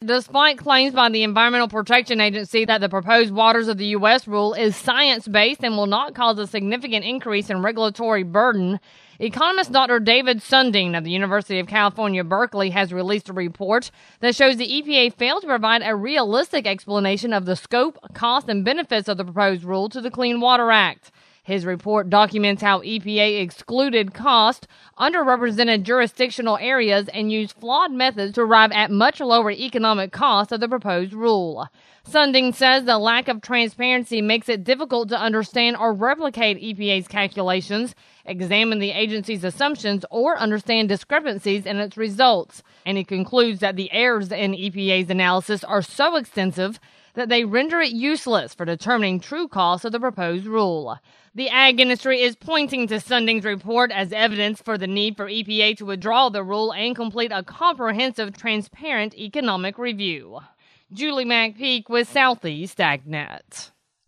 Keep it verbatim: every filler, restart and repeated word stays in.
Despite claims by the Environmental Protection Agency that the proposed Waters of the U S rule is science-based and will not cause a significant increase in regulatory burden, economist Doctor David Sunding of the University of California, Berkeley has released a report that shows the E P A failed to provide a realistic explanation of the scope, cost, and benefits of the proposed rule to the Clean Water Act. His report documents how E P A excluded cost, underrepresented jurisdictional areas, and used flawed methods to arrive at much lower economic cost of the proposed rule. Sunding says the lack of transparency makes it difficult to understand or replicate E P A's calculations, examine the agency's assumptions, or understand discrepancies in its results. And he concludes that the errors in E P A's analysis are so extensive that they render it useless for determining true costs of the proposed rule. The ag industry is pointing to Sunding's report as evidence for the need for E P A to withdraw the rule and complete a comprehensive, transparent economic review. Julie McPeak with Southeast AgNet.